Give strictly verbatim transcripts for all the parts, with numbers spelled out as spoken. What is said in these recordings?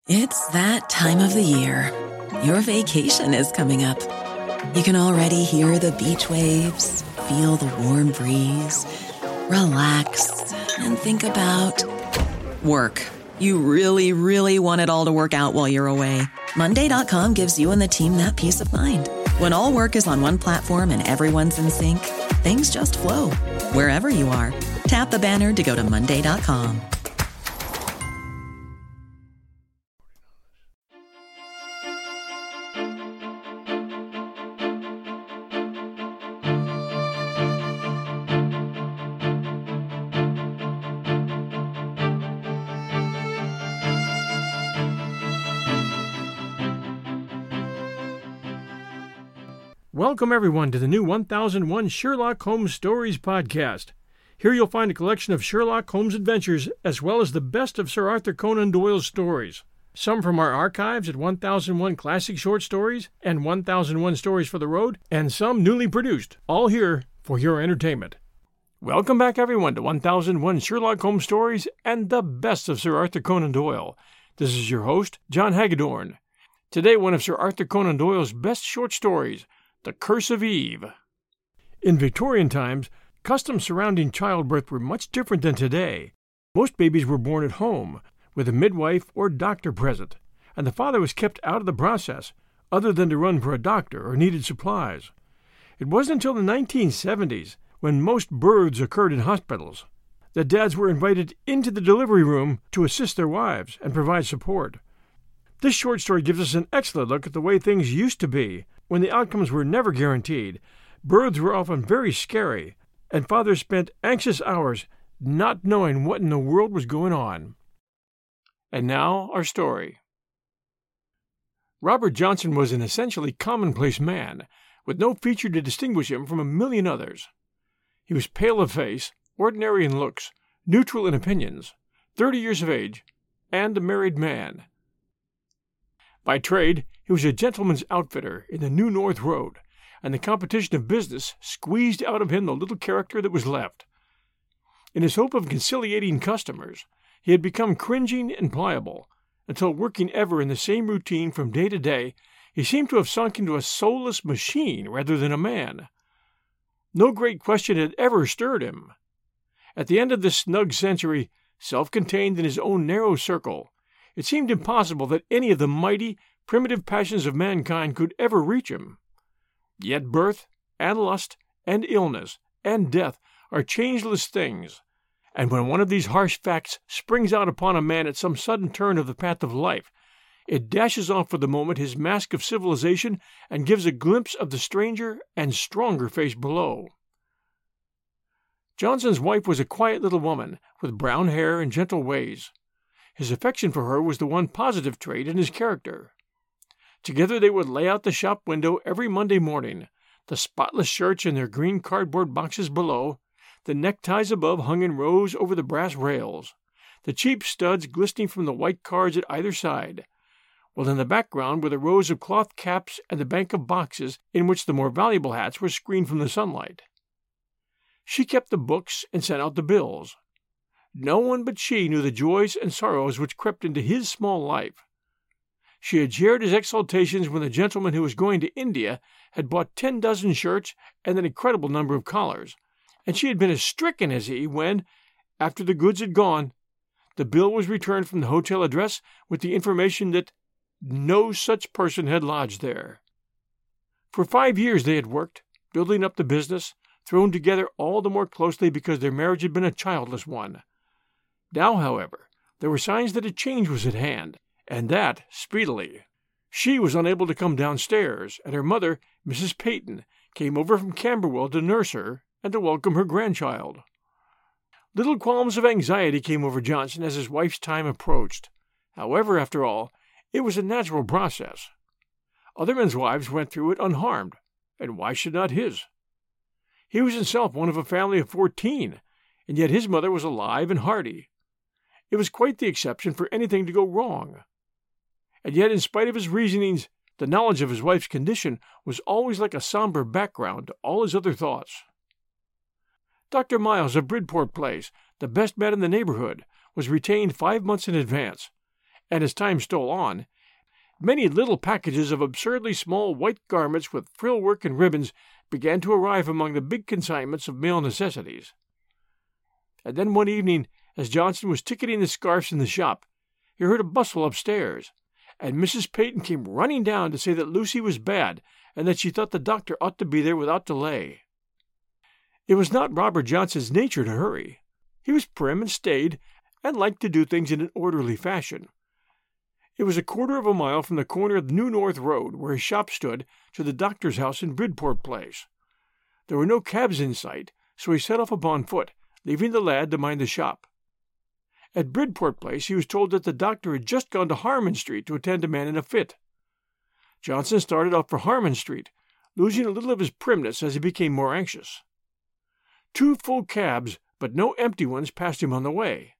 It's that time of the year. Your vacation is coming up. You can already hear the beach waves, feel the warm breeze, relax, and think about work. You really, really want it all to work out while you're away. Monday dot com gives you and the team that peace of mind. When all work is on one platform and everyone's in sync, things just flow. Wherever you are, tap the banner to go to Monday dot com. Welcome, everyone, to the new one thousand one Sherlock Holmes Stories podcast. Here you'll find a collection of Sherlock Holmes adventures, as well as the best of Sir Arthur Conan Doyle's stories. Some from our archives at one thousand one Classic Short Stories and one thousand one Stories for the Road, and some newly produced, all here for your entertainment. Welcome back, everyone, to one thousand one Sherlock Holmes Stories and the best of Sir Arthur Conan Doyle. This is your host, John Hagedorn. Today, one of Sir Arthur Conan Doyle's best short stories, The Curse of Eve. In Victorian times, customs surrounding childbirth were much different than today. Most babies were born at home, with a midwife or doctor present, and the father was kept out of the process, other than to run for a doctor or needed supplies. It wasn't until the nineteen seventies, when most births occurred in hospitals, that dads were invited into the delivery room to assist their wives and provide support. This short story gives us an excellent look at the way things used to be, when the outcomes were never guaranteed. Births were often very scary, and fathers spent anxious hours not knowing what in the world was going on. And now, our story. Robert Johnson was an essentially commonplace man, with no feature to distinguish him from a million others. He was pale of face, ordinary in looks, neutral in opinions, thirty years of age, and a married man. By trade, he was a gentleman's outfitter in the New North Road, and the competition of business squeezed out of him the little character that was left. In his hope of conciliating customers, he had become cringing and pliable, until working ever in the same routine from day to day, he seemed to have sunk into a soulless machine rather than a man. No great question had ever stirred him. At the end of this snug century, self-contained in his own narrow circle, it seemed impossible that any of the mighty, primitive passions of mankind could ever reach him. Yet birth, and lust, and illness, and death are changeless things, and when one of these harsh facts springs out upon a man at some sudden turn of the path of life, it dashes off for the moment his mask of civilization and gives a glimpse of the stranger and stronger face below. Johnson's wife was a quiet little woman, with brown hair and gentle ways. His affection for her was the one positive trait in his character. Together they would lay out the shop window every Monday morning, the spotless shirts in their green cardboard boxes below, the neckties above hung in rows over the brass rails, the cheap studs glistening from the white cards at either side, while in the background were the rows of cloth caps and the bank of boxes in which the more valuable hats were screened from the sunlight. She kept the books and sent out the bills. No one but she knew the joys and sorrows which crept into his small life. She had shared his exultations when the gentleman who was going to India had bought ten dozen shirts and an incredible number of collars, and she had been as stricken as he when, after the goods had gone, the bill was returned from the hotel address with the information that no such person had lodged there. For five years they had worked, building up the business, thrown together all the more closely because their marriage had been a childless one. Now, however, there were signs that a change was at hand, and that speedily. She was unable to come downstairs, and her mother, Missus Peyton, came over from Camberwell to nurse her and to welcome her grandchild. Little qualms of anxiety came over Johnson as his wife's time approached. However, after all, it was a natural process. Other men's wives went through it unharmed, and why should not his? He was himself one of a family of fourteen, and yet his mother was alive and hearty. It was quite the exception for anything to go wrong. And yet, in spite of his reasonings, the knowledge of his wife's condition was always like a somber background to all his other thoughts. Doctor Miles of Bridport Place, the best man in the neighborhood, was retained five months in advance, and as time stole on, many little packages of absurdly small white garments with frill work and ribbons began to arrive among the big consignments of male necessities. And then one evening, as Johnson was ticketing the scarfs in the shop, he heard a bustle upstairs, and Missus Peyton came running down to say that Lucy was bad and that she thought the doctor ought to be there without delay. It was not Robert Johnson's nature to hurry. He was prim and staid, and liked to do things in an orderly fashion. It was a quarter of a mile from the corner of the New North Road, where his shop stood, to the doctor's house in Bridport Place. There were no cabs in sight, so he set off upon foot, leaving the lad to mind the shop. At Bridport Place he was told that the doctor had just gone to Harman Street to attend a man in a fit. Johnson started off for Harman Street, losing a little of his primness as he became more anxious. Two full cabs, but no empty ones, passed him on the way.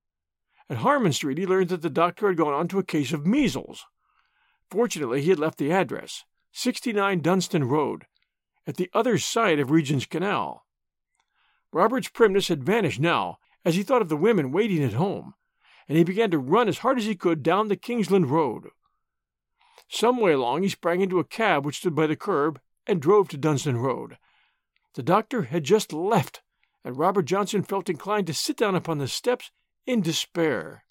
At Harman Street he learned that the doctor had gone on to a case of measles. Fortunately he had left the address, sixty-nine Dunstan Road, at the other side of Regent's Canal. Robert's primness had vanished now, as he thought of the women waiting at home, and he began to run as hard as he could down the Kingsland Road. Some way along he sprang into a cab which stood by the curb and drove to Dunstan Road. The doctor had just left, and Robert Johnson felt inclined to sit down upon the steps in despair.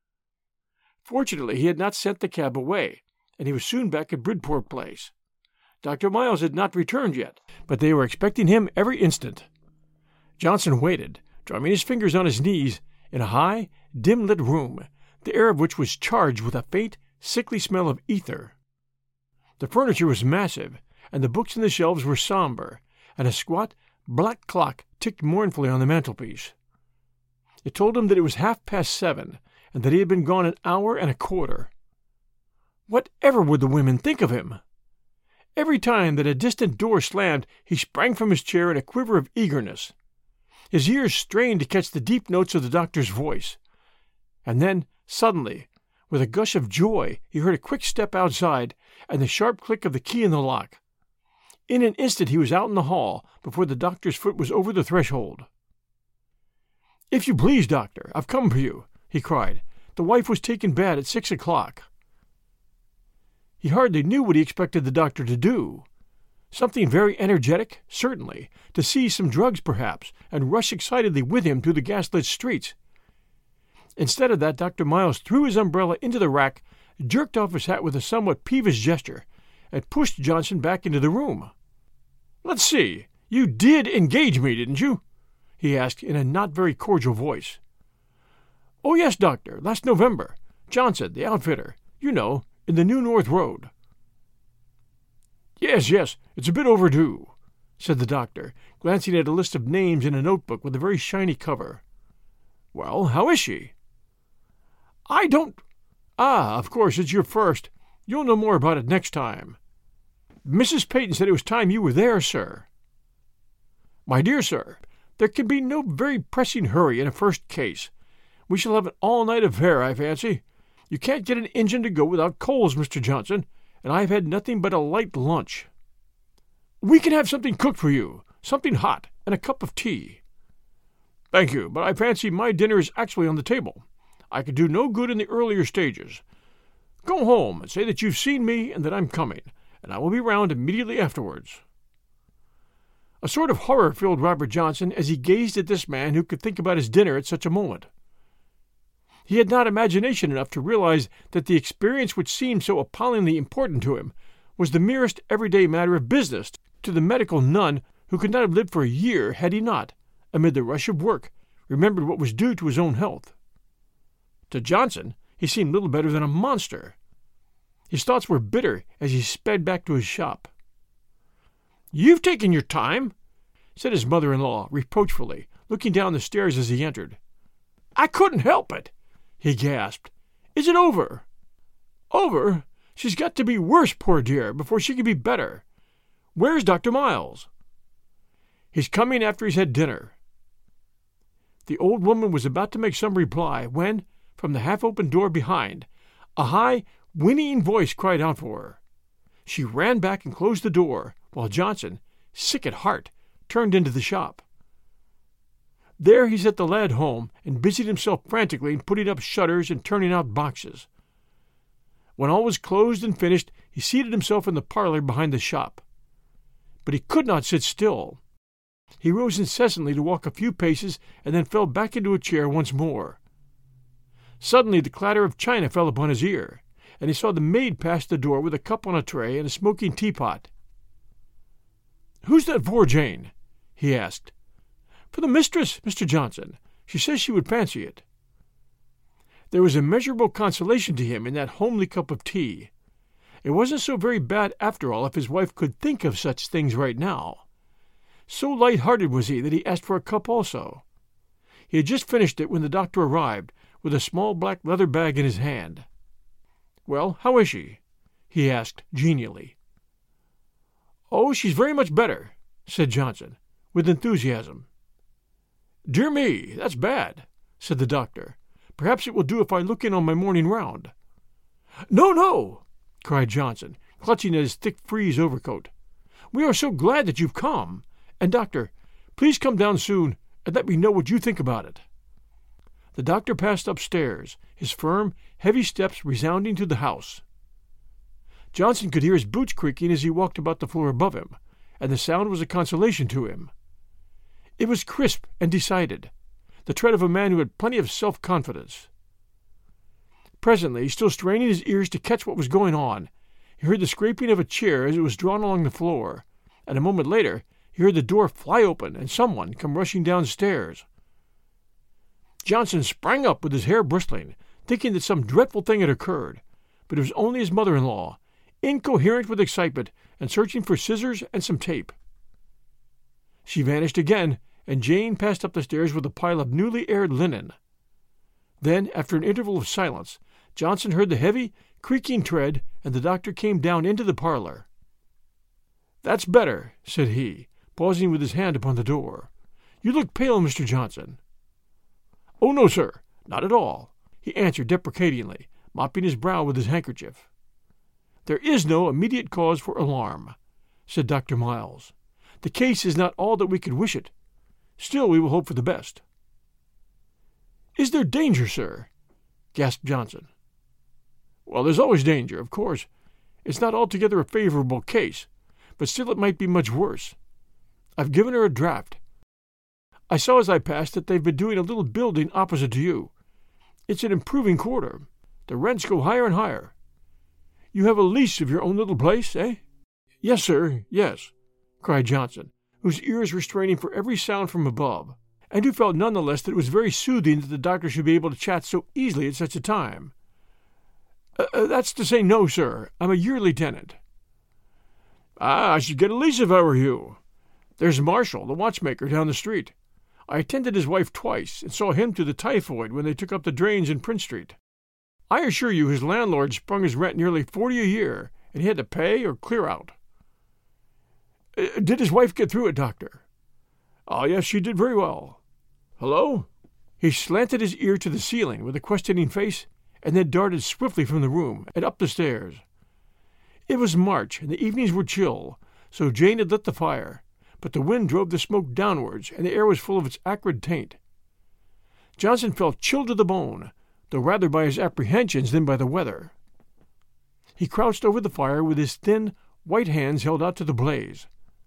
Fortunately he had not sent the cab away, and he was soon back at Bridport Place. Doctor Miles had not returned yet, but they were expecting him every instant. Johnson waited, drumming his fingers on his knees, in a high, dim-lit room, the air of which was charged with a faint, sickly smell of ether. The furniture was massive, and the books in the shelves were somber, and a squat, black clock ticked mournfully on the mantelpiece. It told him that it was half past seven, and that he had been gone an hour and a quarter. Whatever would the women think of him? Every time that a distant door slammed, he sprang from his chair in a quiver of eagerness. His ears strained to catch the deep notes of the doctor's voice. And then, suddenly, with a gush of joy, he heard a quick step outside and the sharp click of the key in the lock. In an instant he was out in the hall before the doctor's foot was over the threshold. "If you please, doctor, I've come for you," he cried. "The wife was taken bad at six o'clock." He hardly knew what he expected the doctor to do. Something very energetic, certainly, to seize some drugs perhaps, and rush excitedly with him through the gaslit streets. Instead of that, Doctor Miles threw his umbrella into the rack, jerked off his hat with a somewhat peevish gesture, and pushed Johnson back into the room. "Let's see, you did engage me, didn't you?" he asked in a not very cordial voice. "Oh, yes, doctor, last November. Johnson, the outfitter, you know, in the New North Road." "Yes, yes, it's a bit overdue," said the doctor, glancing at a list of names in a notebook with a very shiny cover. "Well, how is she?" "I don't... Ah, of course, it's your first. You'll know more about it next time. Missus Peyton said it was time you were there, sir." "My dear sir, there can be no very pressing hurry in a first case. We shall have an all-night affair, I fancy. You can't get an engine to go without coals, Mister Johnson, and I have had nothing but a light lunch." "We can have something cooked for you, something hot, and a cup of tea." "Thank you, but I fancy my dinner is actually on the table. I could do no good in the earlier stages. Go home and say that you've seen me and that I'm coming, and I will be round immediately afterwards." A sort of horror filled Robert Johnson as he gazed at this man who could think about his dinner at such a moment. He had not imagination enough to realize that the experience which seemed so appallingly important to him was the merest everyday matter of business to the medical nun who could not have lived for a year had he not, amid the rush of work, remembered what was due to his own health. To Johnson he seemed little better than a monster. His thoughts were bitter as he sped back to his shop. "You've taken your time," said his mother-in-law reproachfully, looking down the stairs as he entered. "I couldn't help it," he gasped. "Is it over?" "Over? She's got to be worse, poor dear, before she can be better. Where's Doctor Miles?" "He's coming after he's had dinner." The old woman was about to make some reply when, from the half-open door behind, a high, whinnying voice cried out for her. She ran back and closed the door, while Johnson, sick at heart, turned into the shop. There he set the lad home and busied himself frantically in putting up shutters and turning out boxes. When all was closed and finished, he seated himself in the parlor behind the shop. But he could not sit still. He rose incessantly to walk a few paces and then fell back into a chair once more. Suddenly the clatter of china fell upon his ear, and he saw the maid pass the door with a cup on a tray and a smoking teapot. "Who's that for, Jane?" he asked. "For the mistress, Mister Johnson. She says she would fancy it." There was immeasurable consolation to him in that homely cup of tea. It wasn't so very bad after all if his wife could think of such things right now. So light-hearted was he that he asked for a cup also. He had just finished it when the doctor arrived, with a small black leather bag in his hand. "Well, how is she?" he asked genially. "Oh, she's very much better," said Johnson, with enthusiasm. "Dear me, that's bad," said the doctor. "Perhaps it will do if I look in on my morning round." "No, no!" cried Johnson, clutching at his thick frieze overcoat. "We are so glad that you've come. And, doctor, please come down soon and let me know what you think about it." The doctor passed upstairs, his firm, heavy steps resounding to the house. Johnson could hear his boots creaking as he walked about the floor above him, and the sound was a consolation to him. It was crisp and decided, the tread of a man who had plenty of self-confidence. Presently, still straining his ears to catch what was going on, he heard the scraping of a chair as it was drawn along the floor, and a moment later he heard the door fly open and someone come rushing downstairs. Johnson sprang up with his hair bristling, thinking that some dreadful thing had occurred, but it was only his mother-in-law, incoherent with excitement and searching for scissors and some tape. She vanished again, and Jane passed up the stairs with a pile of newly aired linen. Then, after an interval of silence, Johnson heard the heavy, creaking tread, and the doctor came down into the parlor. "That's better," said he, pausing with his hand upon the door. "You look pale, Mister Johnson." "Oh, no, sir, not at all," he answered deprecatingly, mopping his brow with his handkerchief. "There is no immediate cause for alarm," said Doctor Miles. "The case is not all that we could wish it. Still, we will hope for the best." "Is there danger, sir?" gasped Johnson. "Well, there's always danger, of course. It's not altogether a favorable case, but still it might be much worse. I've given her a draft. I saw as I passed that they've been doing a little building opposite to you. It's an improving quarter. The rents go higher and higher. You have a lease of your own little place, eh?" "Yes, sir, yes," cried Johnson, whose ears were straining for every sound from above, and who felt none the less that it was very soothing that the doctor should be able to chat so easily at such a time. Uh, "that's to say no, sir. I'm a yearly tenant." "Ah, I should get a lease if I were you. There's Marshall, the watchmaker, down the street. I attended his wife twice, and saw him to the typhoid when they took up the drains in Prince Street. I assure you his landlord sprung his rent nearly forty a year, and he had to pay or clear out." Uh, "Did his wife get through it, doctor?" "Oh, yes, she did very well. Hello?" He slanted his ear to the ceiling with a questioning face, and then darted swiftly from the room and up the stairs. It was March, and the evenings were chill, so Jane had lit the fire, but the wind drove the smoke downwards, and the air was full of its acrid taint. Johnson felt chilled to the bone, though rather by his apprehensions than by the weather. He crouched over the fire with his thin, white hands held out to the blaze.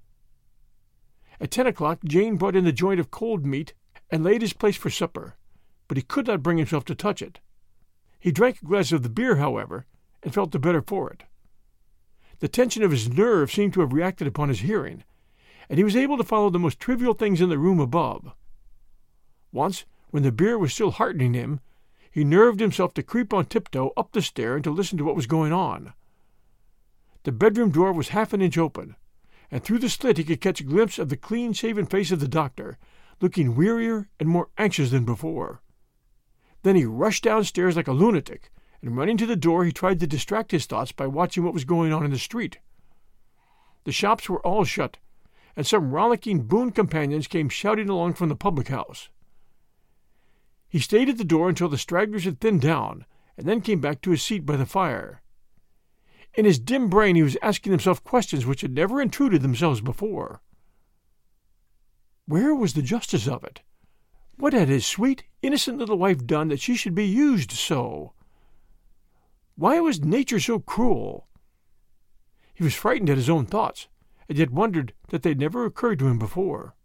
At ten o'clock Jane brought in the joint of cold meat and laid his place for supper, but he could not bring himself to touch it. He drank a glass of the beer, however, and felt the better for it. The tension of his nerve seemed to have reacted upon his hearing, and he was able to follow the most trivial things in the room above. Once, when the beer was still heartening him, he nerved himself to creep on tiptoe up the stair and to listen to what was going on. The bedroom door was half an inch open, and through the slit he could catch a glimpse of the clean-shaven face of the doctor, looking wearier and more anxious than before. Then he rushed downstairs like a lunatic, and running to the door he tried to distract his thoughts by watching what was going on in the street. The shops were all shut, and some rollicking boon companions came shouting along from the public-house. He stayed at the door until the stragglers had thinned down, and then came back to his seat by the fire. In his dim brain he was asking himself questions which had never intruded themselves before. Where was the justice of it? What had his sweet, innocent little wife done that she should be used so? Why was nature so cruel? He was frightened at his own thoughts, and yet wondered that they had never occurred to him before.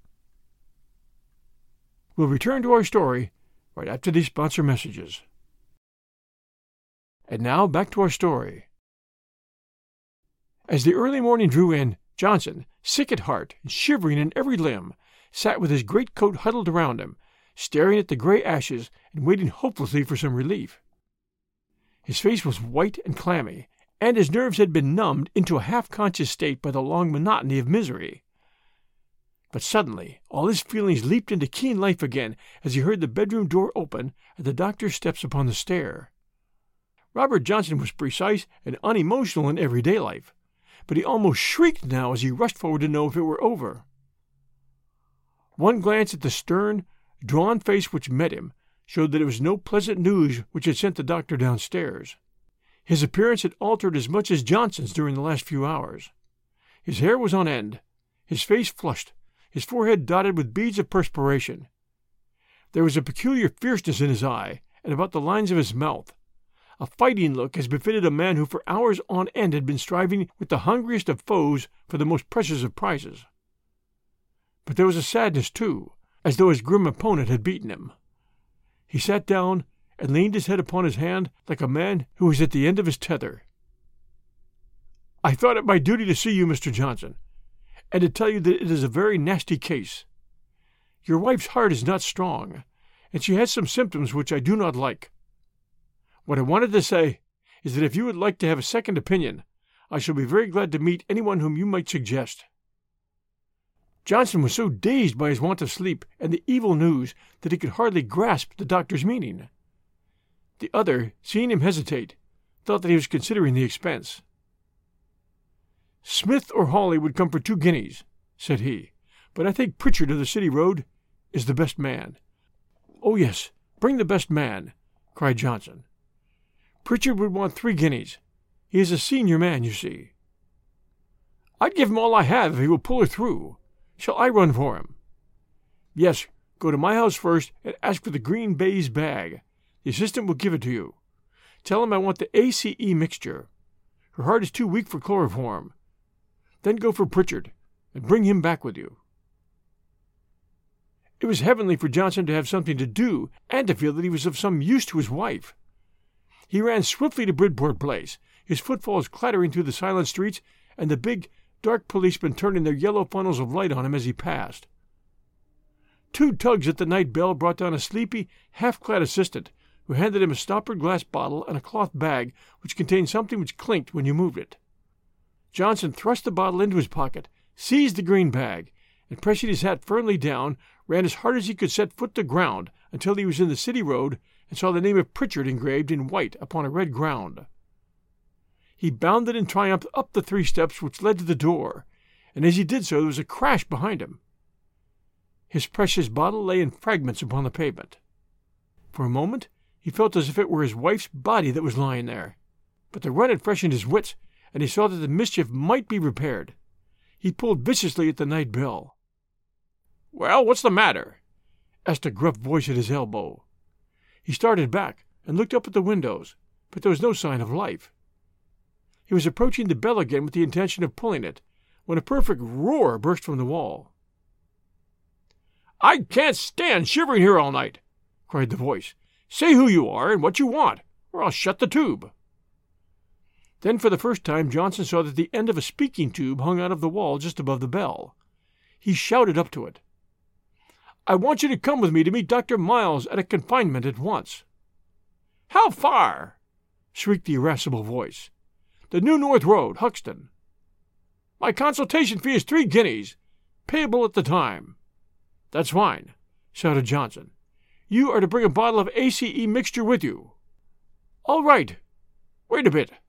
We'll return to our story right after these sponsor messages. And now back to our story. As the early morning drew in, Johnson, sick at heart and shivering in every limb, sat with his greatcoat huddled around him, staring at the gray ashes and waiting hopelessly for some relief. His face was white and clammy, and his nerves had been numbed into a half-conscious state by the long monotony of misery. But suddenly all his feelings leaped into keen life again as he heard the bedroom door open and the doctor's steps upon the stair. Robert Johnson was precise and unemotional in everyday life, but he almost shrieked now as he rushed forward to know if it were over. One glance at the stern, drawn face which met him showed that it was no pleasant news which had sent the doctor downstairs. His appearance had altered as much as Johnson's during the last few hours. His hair was on end, his face flushed, his forehead dotted with beads of perspiration. There was a peculiar fierceness in his eye and about the lines of his mouth, a fighting look as befitted a man who for hours on end had been striving with the hungriest of foes for the most precious of prizes. But there was a sadness, too, as though his grim opponent had beaten him. He sat down and leaned his head upon his hand like a man who was at the end of his tether. "I thought it my duty to see you, Mister Johnson, and to tell you that it is a very nasty case. Your wife's heart is not strong, and she has some symptoms which I do not like. What I wanted to say is that if you would like to have a second opinion, I shall be very glad to meet anyone whom you might suggest." Johnson was so dazed by his want of sleep and the evil news that he could hardly grasp the doctor's meaning. The other, seeing him hesitate, thought that he was considering the expense. "Smith or Hawley would come for two guineas," said he, "but I think Pritchard of the City Road is the best man." "Oh, yes, bring the best man," cried Johnson. "Pritchard would want three guineas. He is a senior man, you see." "I'd give him all I have if he will pull her through. Shall I run for him?" "Yes, go to my house first and ask for the green baize bag. The assistant will give it to you. Tell him I want the A C E mixture. Her heart is too weak for chloroform. Then go for Pritchard, and bring him back with you." It was heavenly for Johnson to have something to do, and to feel that he was of some use to his wife. He ran swiftly to Bridport Place, his footfalls clattering through the silent streets, and the big, dark policemen turning their yellow funnels of light on him as he passed. Two tugs at the night bell brought down a sleepy, half-clad assistant, who handed him a stoppered glass bottle and a cloth bag which contained something which clinked when you moved it. Johnson thrust the bottle into his pocket, seized the green bag, and pressing his hat firmly down, ran as hard as he could set foot to ground until he was in the City Road and saw the name of Pritchard engraved in white upon a red ground. He bounded in triumph up the three steps which led to the door, and as he did so there was a crash behind him. His precious bottle lay in fragments upon the pavement. For a moment he felt as if it were his wife's body that was lying there, but the run had freshened his wits, and he saw that the mischief might be repaired. He pulled viciously at the night bell. "Well, what's the matter?" asked a gruff voice at his elbow. He started back and looked up at the windows, but there was no sign of life. He was approaching the bell again with the intention of pulling it, when a perfect roar burst from the wall. "I can't stand shivering here all night," cried the voice. "Say who you are and what you want, or I'll shut the tube." Then for the first time Johnson saw that the end of a speaking tube hung out of the wall just above the bell. He shouted up to it. "I want you to come with me to meet Doctor Miles at a confinement at once." "How far?" shrieked the irascible voice. "The New North Road, Huxton." "My consultation fee is three guineas, payable at the time." "That's fine," shouted Johnson. "You are to bring a bottle of A C E mixture with you." "All right. Wait a bit."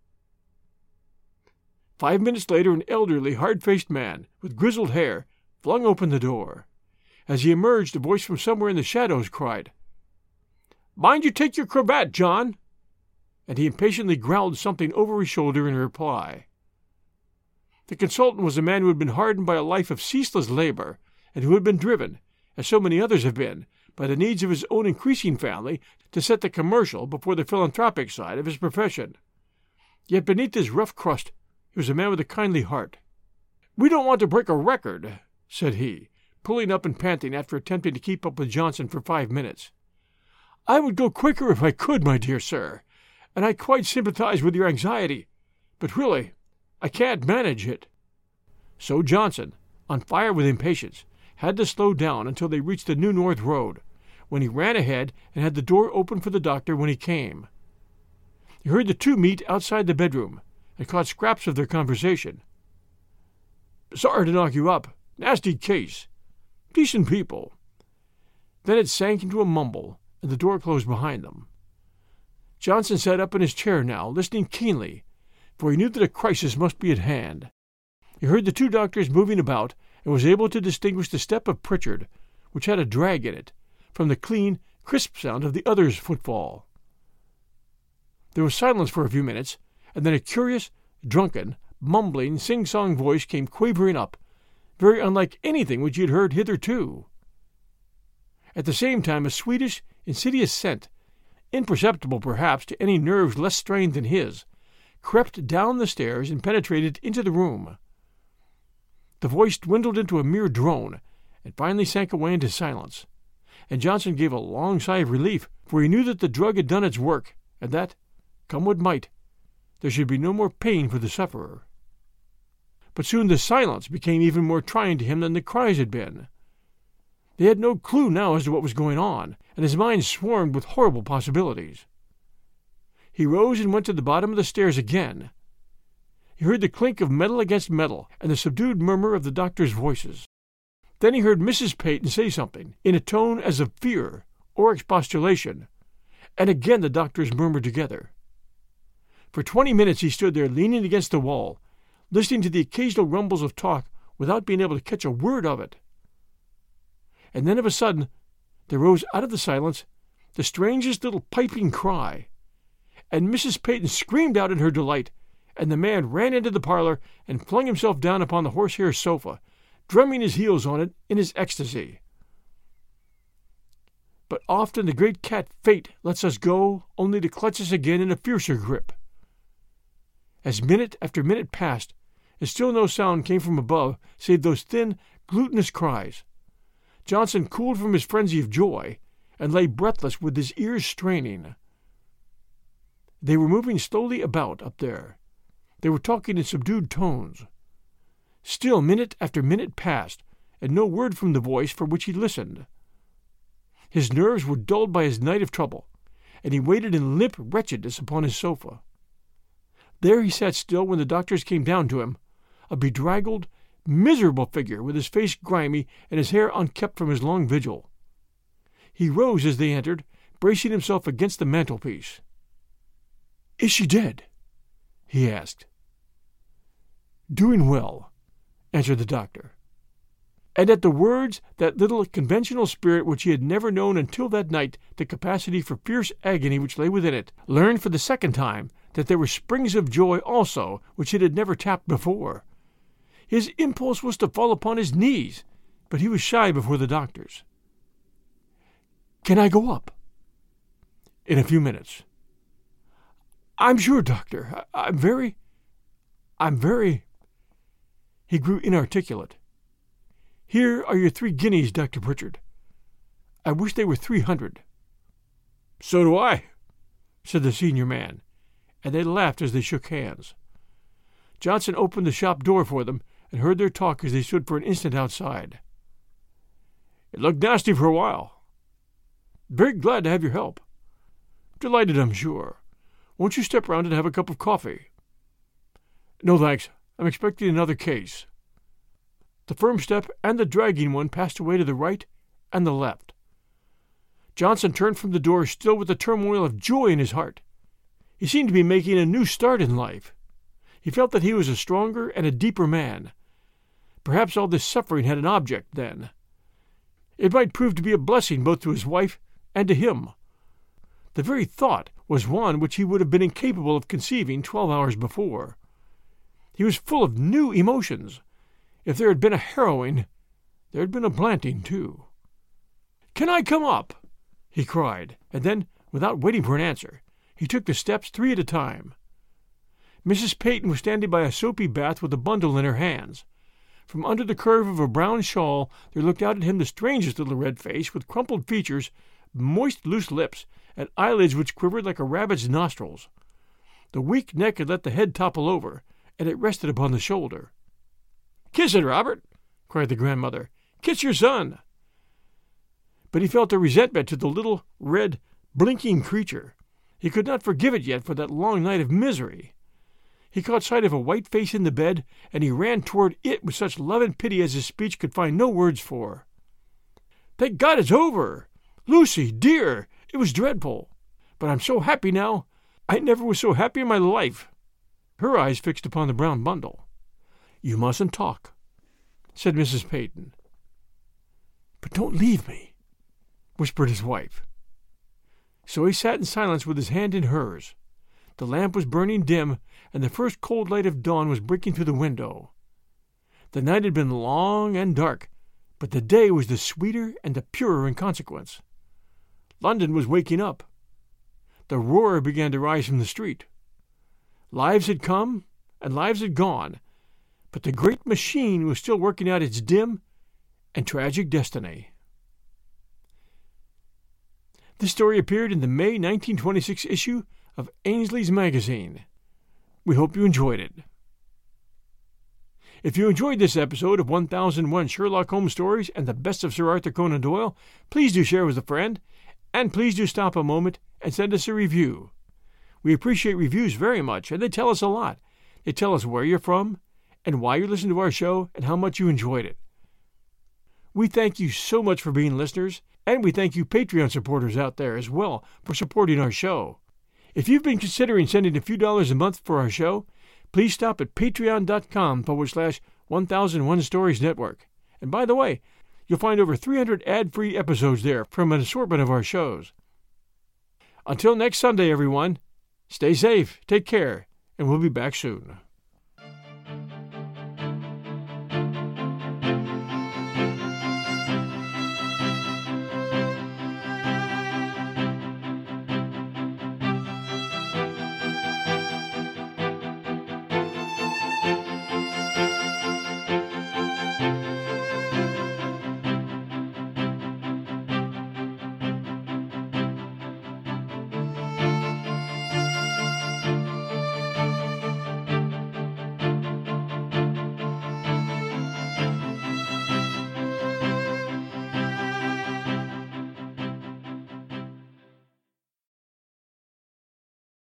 Five minutes later an elderly, hard-faced man, with grizzled hair, flung open the door. As he emerged, a voice from somewhere in the shadows cried, "Mind you take your cravat, John!" and he impatiently growled something over his shoulder in reply. The consultant was a man who had been hardened by a life of ceaseless labor, and who had been driven, as so many others have been, by the needs of his own increasing family to set the commercial before the philanthropic side of his profession. Yet beneath his rough crust he was a man with a kindly heart. "We don't want to break a record," said he, pulling up and panting after attempting to keep up with Johnson for five minutes. "I would go quicker if I could, my dear sir, and I quite sympathize with your anxiety, but really I can't manage it." So Johnson, on fire with impatience, had to slow down until they reached the New North Road, when he ran ahead and had the door open for the doctor when he came. He heard the two meet outside the bedroom and caught scraps of their conversation. "Sorry to knock you up. Nasty case. Decent people." Then it sank into a mumble, and the door closed behind them. Johnson sat up in his chair now, listening keenly, for he knew that a crisis must be at hand. He heard the two doctors moving about and was able to distinguish the step of Pritchard, which had a drag in it, from the clean, crisp sound of the other's footfall. There was silence for a few minutes, and then a curious, drunken, mumbling, sing-song voice came quavering up, very unlike anything which he had heard hitherto. At the same time a sweetish, insidious scent, imperceptible perhaps to any nerves less strained than his, crept down the stairs and penetrated into the room. The voice dwindled into a mere drone, and finally sank away into silence, and Johnson gave a long sigh of relief, for he knew that the drug had done its work, and that, come what might, there should be no more pain for the sufferer. But soon the silence became even more trying to him than the cries had been. They had no clue now as to what was going on, and his mind swarmed with horrible possibilities. He rose and went to the bottom of the stairs again. He heard the clink of metal against metal and the subdued murmur of the doctors' voices. Then he heard Missus Peyton say something, in a tone as of fear or expostulation, and again the doctors murmured together. For twenty minutes he stood there leaning against the wall, listening to the occasional rumbles of talk without being able to catch a word of it. And then of a sudden there rose out of the silence the strangest little piping cry, and Missus Peyton screamed out in her delight, and the man ran into the parlor and flung himself down upon the horsehair sofa, drumming his heels on it in his ecstasy. But often the great cat Fate lets us go only to clutch us again in a fiercer grip. As minute after minute passed, and still no sound came from above save those thin, glutinous cries, Johnson cooled from his frenzy of joy, and lay breathless with his ears straining. They were moving slowly about up there. They were talking in subdued tones. Still minute after minute passed, and no word from the voice for which he listened. His nerves were dulled by his night of trouble, and he waited in limp wretchedness upon his sofa. There he sat still when the doctors came down to him, a bedraggled, miserable figure with his face grimy and his hair unkempt from his long vigil. He rose as they entered, bracing himself against the mantelpiece. "Is she dead?" he asked. "Doing well," answered the doctor. And at the words that little conventional spirit which he had never known until that night the capacity for fierce agony which lay within it, learned for the second time that there were springs of joy also which it had never tapped before. His impulse was to fall upon his knees, but he was shy before the doctors. "Can I go up?" "In a few minutes." "I'm sure, doctor, I- I'm very... I'm very..." He grew inarticulate. "Here are your three guineas, Doctor Pritchard. I wish they were three hundred." "So do I," said the senior man, and they laughed as they shook hands. Johnson opened the shop door for them and heard their talk as they stood for an instant outside. "It looked nasty for a while." "Very glad to have your help." "Delighted, I'm sure. Won't you step round and have a cup of coffee?" "No, thanks. I'm expecting another case." The firm step and the dragging one passed away to the right and the left. Johnson turned from the door still with the turmoil of joy in his heart. He seemed to be making a new start in life. He felt that he was a stronger and a deeper man. Perhaps all this suffering had an object, then. It might prove to be a blessing both to his wife and to him. The very thought was one which he would have been incapable of conceiving twelve hours before. He was full of new emotions. If there had been a harrowing, there had been a planting, too. "Can I come up?" he cried, and then, without waiting for an answer, he took the steps three at a time. Missus Peyton was standing by a soapy bath with a bundle in her hands. From under the curve of a brown shawl there looked out at him the strangest little red face, with crumpled features, moist loose lips, and eyelids which quivered like a rabbit's nostrils. The weak neck had let the head topple over, and it rested upon the shoulder. "Kiss it, Robert!" cried the grandmother. "Kiss your son!" But he felt a resentment to the little, red, blinking creature. He could not forgive it yet for that long night of misery. He caught sight of a white face in the bed, and he ran toward it with such love and pity as his speech could find no words for. "Thank God it's over! Lucy, dear, it was dreadful. But I'm so happy now. I never was so happy in my life." Her eyes fixed upon the brown bundle. "You mustn't talk," said Missus Peyton. "But don't leave me," whispered his wife. So he sat in silence with his hand in hers. The lamp was burning dim, and the first cold light of dawn was breaking through the window. The night had been long and dark, but the day was the sweeter and the purer in consequence. London was waking up. The roar began to rise from the street. Lives had come, and lives had gone, but the great machine was still working out its dim and tragic destiny. This story appeared in the May nineteen twenty-six issue of Ainsley's Magazine. We hope you enjoyed it. If you enjoyed this episode of one thousand one Sherlock Holmes Stories and the Best of Sir Arthur Conan Doyle, please do share with a friend, and please do stop a moment and send us a review. We appreciate reviews very much, and they tell us a lot. They tell us where you're from, and why you're listening to our show, and how much you enjoyed it. We thank you so much for being listeners, and we thank you Patreon supporters out there as well for supporting our show. If you've been considering sending a few dollars a month for our show, please stop at patreon.com forward slash 1001 Stories Network. And by the way, you'll find over three hundred ad-free episodes there from an assortment of our shows. Until next Sunday, everyone, stay safe, take care, and we'll be back soon.